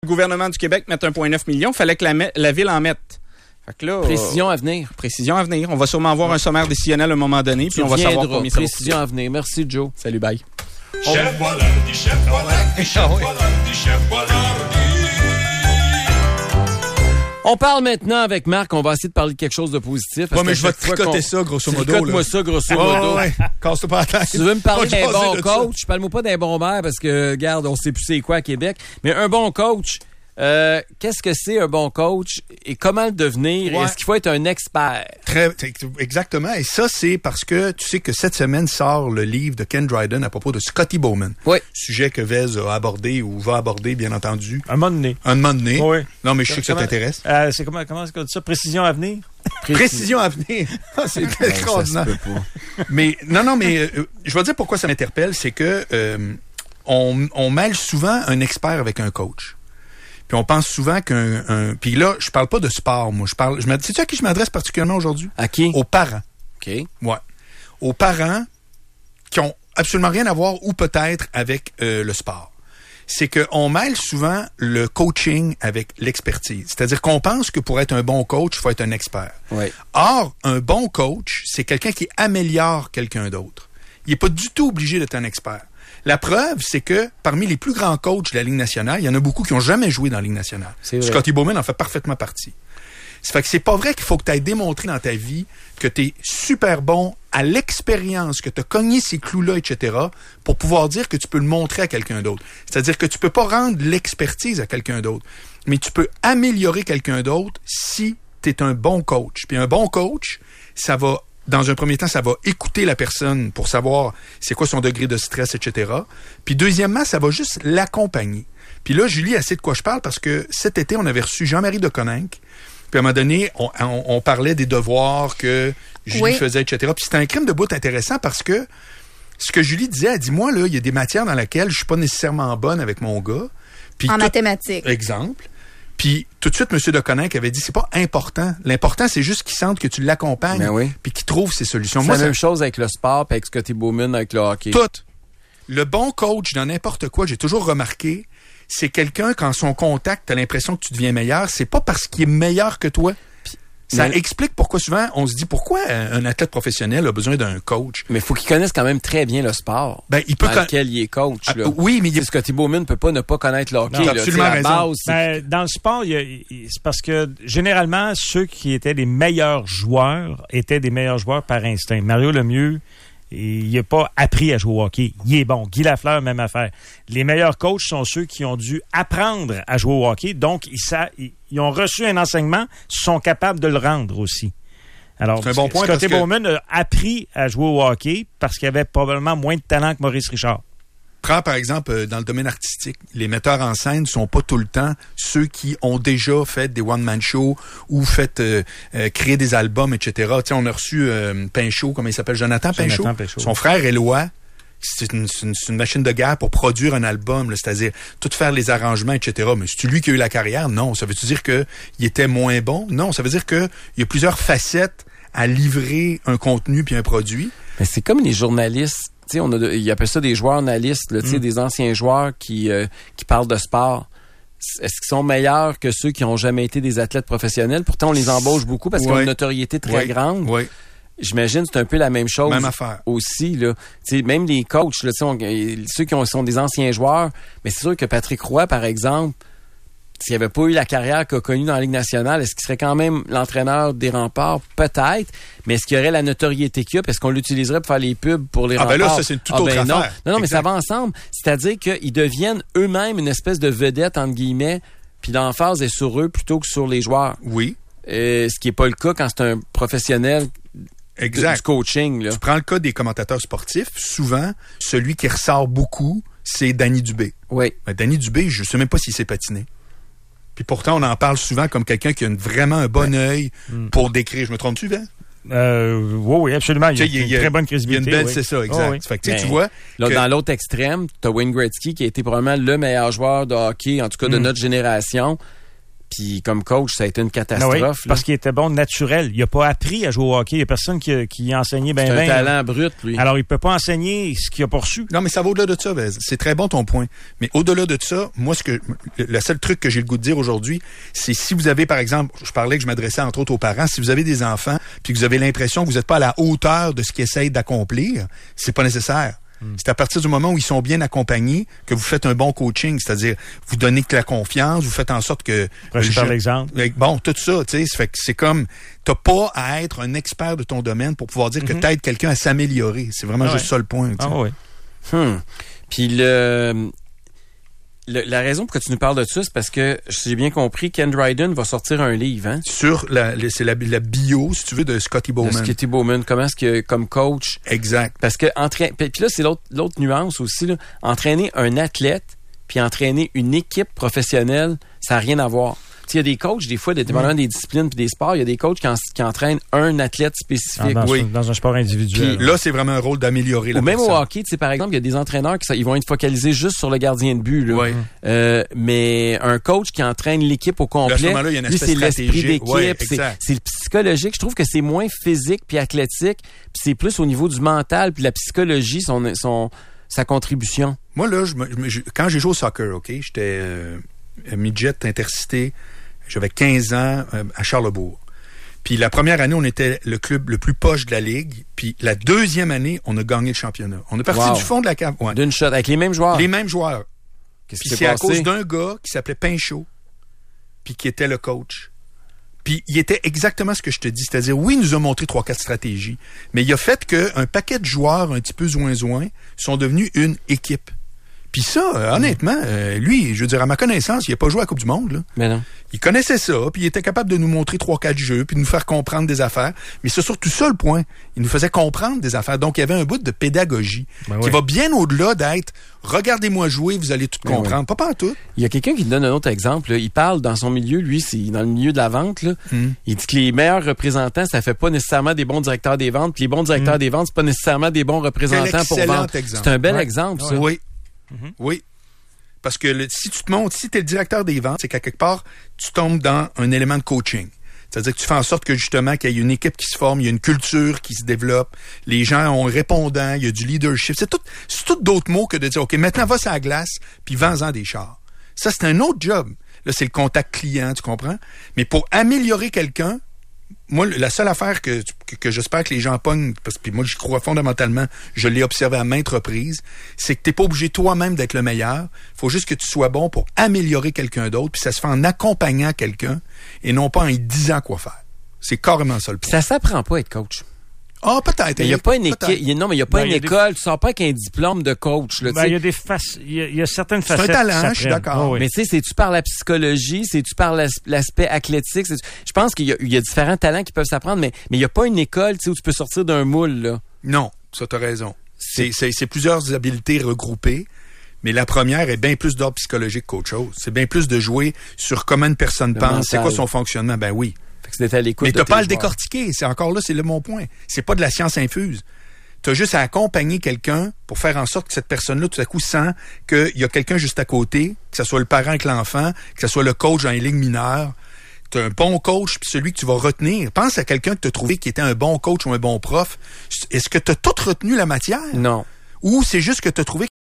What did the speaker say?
Le gouvernement du Québec mette 1,9 million, fallait que la ville en mette. Fait que là, précision à venir. Précision à venir. On va sûrement avoir un sommaire décisionnel à un moment donné, puis on va savoir combien ça va. Précision à venir. Merci, Joe. Salut, bye. Chef Bolardi, Chef Bolardi, Chef Bolardi, Chef Bolardi. On parle maintenant avec Marc. On va essayer de parler de quelque chose de positif. Ouais, mais je vais te tricoter ça, grosso modo. Tricote-moi ça, grosso modo. Ouais. Casse-toi pas la tête. Tu veux me parler d'un bon coach? Parle-moi pas d'un bon maire parce que, regarde, on sait plus c'est quoi à Québec. Mais un bon coach, qu'est-ce que c'est un bon coach et comment le devenir? Ouais. Est-ce qu'il faut être un expert? Exactement. Et ça, c'est parce que tu sais que cette semaine sort le livre de Ken Dryden à propos de Scotty Bowman. Oui. Sujet que Vez a abordé ou va aborder, bien entendu. Un moment donné. Oui. Non, mais je sais que ça t'intéresse. C'est comment est-ce qu'on dit ça? Précision à venir? Précision à venir. C'est extraordinaire. Mais non, mais je vais dire pourquoi ça m'interpelle. C'est que on mêle souvent un expert avec un coach. Puis on pense souvent puis là, je parle pas de sport, moi. Sais-tu à qui je m'adresse particulièrement aujourd'hui? À qui? Aux parents. OK. Ouais. Aux parents qui ont absolument rien à voir ou peut-être avec le sport. C'est qu'on mêle souvent le coaching avec l'expertise. C'est-à-dire qu'on pense que pour être un bon coach, il faut être un expert. Oui. Or, un bon coach, c'est quelqu'un qui améliore quelqu'un d'autre. Il n'est pas du tout obligé d'être un expert. La preuve, c'est que parmi les plus grands coachs de la Ligue nationale, il y en a beaucoup qui n'ont jamais joué dans la Ligue nationale. Scotty Bowman en fait parfaitement partie. Ça fait que c'est pas vrai qu'il faut que tu ailles démontrer dans ta vie que tu es super bon à l'expérience, que tu as cogné ces clous-là, etc., pour pouvoir dire que tu peux le montrer à quelqu'un d'autre. C'est-à-dire que tu peux pas rendre l'expertise à quelqu'un d'autre, mais tu peux améliorer quelqu'un d'autre si tu es un bon coach. Puis un bon coach, ça va... Dans un premier temps, ça va écouter la personne pour savoir c'est quoi son degré de stress, etc. Puis deuxièmement, ça va juste l'accompagner. Puis là, Julie, elle sait de quoi je parle parce que cet été, on avait reçu Jean-Marie Deconinck. Puis à un moment donné, on parlait des devoirs que Julie faisait, etc. Puis c'était un crime de bout intéressant parce que ce que Julie disait, elle dit, moi, là, il y a des matières dans lesquelles je suis pas nécessairement bonne avec mon gars. Puis mathématiques. Exemple. Puis tout de suite, M. Deconinck avait dit, c'est pas important. L'important, c'est juste qu'il sente que tu l'accompagnes puis qu'il trouve ses solutions. C'est la même chose avec le sport puis avec Scotty Bowman, avec le hockey. Tout. Le bon coach dans n'importe quoi, j'ai toujours remarqué, c'est quelqu'un, quand son contact, t'as l'impression que tu deviens meilleur, c'est pas parce qu'il est meilleur que toi. Ça explique pourquoi souvent on se dit pourquoi un athlète professionnel a besoin d'un coach. Mais il faut qu'il connaisse quand même très bien le sport. Il peut dans lequel il est coach. Là. Oui, mais Scotty Bowman ne peut pas ne pas connaître le hockey. Non, absolument raison. Dans le sport, c'est parce que généralement ceux qui étaient les meilleurs joueurs étaient des meilleurs joueurs par instinct. Mario Lemieux, il n'a pas appris à jouer au hockey. Il est bon. Guy Lafleur, même affaire. Les meilleurs coachs sont ceux qui ont dû apprendre à jouer au hockey. Donc, ils ont reçu un enseignement, sont capables de le rendre aussi. Alors, c'est un bon point Scotty Bowman a appris à jouer au hockey parce qu'il avait probablement moins de talent que Maurice Richard. Prends, par exemple, dans le domaine artistique, les metteurs en scène sont pas tout le temps ceux qui ont déjà fait des one-man shows ou fait créer des albums, etc. Tu sais, on a reçu Pinchot, comment il s'appelle? Jonathan Pinchot. Son frère Éloi, c'est une machine de guerre pour produire un album, là, c'est-à-dire tout faire les arrangements, etc. Mais c'est lui qui a eu la carrière? Non. Ça veut-tu dire qu'il était moins bon? Non. Ça veut dire qu'il y a plusieurs facettes à livrer un contenu puis un produit. Mais c'est comme les journalistes. Ils appellent ça des joueurs analystes, là, des anciens joueurs qui parlent de sport. Est-ce qu'ils sont meilleurs que ceux qui n'ont jamais été des athlètes professionnels? Pourtant, on les embauche beaucoup parce qu'ils ont une notoriété très grande. Oui. J'imagine que c'est un peu la même chose. Même affaire. Aussi. Là. Même les coachs, là, ceux qui sont des anciens joueurs, mais c'est sûr que Patrick Roy, par exemple, s'il n'avait pas eu la carrière qu'il a connue dans la Ligue nationale, est-ce qu'il serait quand même l'entraîneur des Remparts? Peut-être. Mais est-ce qu'il y aurait la notoriété qu'il y a? Est-ce qu'on l'utiliserait pour faire les pubs pour les Remparts? Ben là, ça, c'est une toute autre affaire. Non, mais ça va ensemble. C'est-à-dire qu'ils deviennent eux-mêmes une espèce de vedette, entre guillemets, puis l'emphase est sur eux plutôt que sur les joueurs. Oui. Ce qui n'est pas le cas quand c'est un professionnel du coaching. Là. Tu prends le cas des commentateurs sportifs. Souvent, celui qui ressort beaucoup, c'est Danny Dubé. Oui. Ben, Danny Dubé, je ne sais même pas s'il s'est patiné. Puis pourtant, on en parle souvent comme quelqu'un qui a vraiment un bon œil pour décrire. Je me trompe-tu, Ben? Oui, absolument. Il y a une très bonne crédibilité. Il y a une belle, c'est ça, exact. Oui. Fait que, tu vois. Dans l'autre extrême, tu as Wayne Gretzky qui a été probablement le meilleur joueur de hockey, en tout cas de notre génération. Puis comme coach, ça a été une catastrophe. Oui, parce qu'il était bon naturel. Il a pas appris à jouer au hockey. Il y a personne qui a enseigné bien. C'est un talent brut, lui. Alors, il peut pas enseigner ce qu'il a pas reçu. Non, mais ça va au-delà de ça, Vez. C'est très bon ton point. Mais au-delà de ça, moi, le seul truc que j'ai le goût de dire aujourd'hui, c'est si vous avez, par exemple, je parlais que je m'adressais entre autres aux parents, si vous avez des enfants, puis que vous avez l'impression que vous n'êtes pas à la hauteur de ce qu'ils essayent d'accomplir, c'est pas nécessaire. C'est à partir du moment où ils sont bien accompagnés que vous faites un bon coaching, c'est-à-dire vous donnez de la confiance, vous faites en sorte que... Prêchez par l'exemple. Bon, tout ça, tu sais, c'est comme... T'as pas à être un expert de ton domaine pour pouvoir dire que t'aides quelqu'un à s'améliorer. C'est vraiment juste ça le point. Ah oui. Puis la raison pour que tu nous parles de ça, c'est parce que, si j'ai bien compris, Ken Dryden va sortir un livre, hein? Sur c'est la bio, si tu veux, de Scotty Bowman. De Scotty Bowman. Comment est-ce que, comme coach... Exact. Parce que, puis là, c'est l'autre nuance aussi, là. Entraîner un athlète puis entraîner une équipe professionnelle, ça n'a rien à voir. Il y a des coachs, des fois, dépendamment des disciplines et des sports, il y a des coachs qui entraînent un athlète spécifique. Dans un sport individuel. Puis là, c'est vraiment un rôle d'améliorer la personne. Ou même au hockey, par exemple, il y a des entraîneurs ils vont être focalisés juste sur le gardien de but. Là. Oui. Mais un coach qui entraîne l'équipe au complet, là, à ce moment-là, il y a un aspect c'est l'esprit d'équipe, ouais, c'est le psychologique. Je trouve que c'est moins physique puis athlétique, puis c'est plus au niveau du mental puis la psychologie, sa contribution. Moi, là, quand j'ai joué au soccer, OK, j'étais midget intercité. J'avais 15 ans à Charlebourg. Puis la première année, on était le club le plus poche de la Ligue. Puis la deuxième année, on a gagné le championnat. On est parti du fond de la cave. Ouais. D'une shot, avec les mêmes joueurs. Les mêmes joueurs. Qu'est-ce puis qui s'est c'est à passé? cause d'un gars qui s'appelait Pinchot, puis qui était le coach. Puis il était exactement ce que je te dis. C'est-à-dire, oui, il nous a montré 3-4 stratégies, mais il a fait qu'un paquet de joueurs un petit peu zouin-zouin sont devenus une équipe. Puis ça, honnêtement, lui, je veux dire, à ma connaissance, il n'a pas joué à la Coupe du Monde, là. Mais non. Il connaissait ça, puis il était capable de nous montrer 3-4 jeux, puis de nous faire comprendre des affaires. Mais c'est surtout ça le point. Il nous faisait comprendre des affaires. Donc, il y avait un bout de pédagogie qui va bien au-delà d'être « Regardez-moi jouer, vous allez tout comprendre ». Pas partout. Il y a quelqu'un qui donne un autre exemple. Là. Il parle dans son milieu, lui, c'est dans le milieu de la vente. Là. Il dit que les meilleurs représentants, ça fait pas nécessairement des bons directeurs des ventes, puis les bons directeurs des ventes, c'est pas nécessairement des bons représentants pour vendre. C'est un bel exemple, ça. Oui. Oui. Parce que si tu te montres, si tu es le directeur des ventes, c'est qu'à quelque part, tu tombes dans un élément de coaching. C'est-à-dire que tu fais en sorte que justement, qu'il y ait une équipe qui se forme, il y a une culture qui se développe, les gens ont un répondant, il y a du leadership. C'est tout d'autres mots que de dire, OK, maintenant va sur la glace, puis vends-en des chars. Ça, c'est un autre job. Là, c'est le contact client, tu comprends? Mais pour améliorer quelqu'un, moi, la seule affaire que j'espère que les gens pognent, parce que moi, j'y crois fondamentalement, je l'ai observé à maintes reprises, c'est que t'es pas obligé toi-même d'être le meilleur. Faut juste que tu sois bon pour améliorer quelqu'un d'autre, puis ça se fait en accompagnant quelqu'un et non pas en lui disant quoi faire. C'est carrément ça le point. Ça s'apprend pas à être coach. Ah, peut-être. Mais il n'y a pas une équipe. Non, mais il n'y a pas une école. Tu sors pas avec un diplôme de coach. Là, il y a il y a certaines facettes. C'est un talent, je suis d'accord. Oui. Mais tu sais, c'est-tu par la psychologie, c'est-tu par l'aspect athlétique? Je pense qu'il y a différents talents qui peuvent s'apprendre, mais il n'y a pas une école où tu peux sortir d'un moule. Là. Non, ça t'as raison. C'est plusieurs habiletés regroupées. Mais la première est bien plus d'ordre psychologique qu'autre chose. C'est bien plus de jouer sur comment une personne pense, c'est quoi son fonctionnement. Ben oui. Mais t'as pas à le décortiquer. C'est encore là, c'est là mon point. C'est pas de la science infuse. T'as juste à accompagner quelqu'un pour faire en sorte que cette personne-là, tout à coup, sent qu'il y a quelqu'un juste à côté, que ce soit le parent avec l'enfant, que ce soit le coach dans les ligues mineures. T'as un bon coach, puis celui que tu vas retenir. Pense à quelqu'un que t'as trouvé qui était un bon coach ou un bon prof. Est-ce que t'as tout retenu la matière? Non. Ou c'est juste que t'as trouvé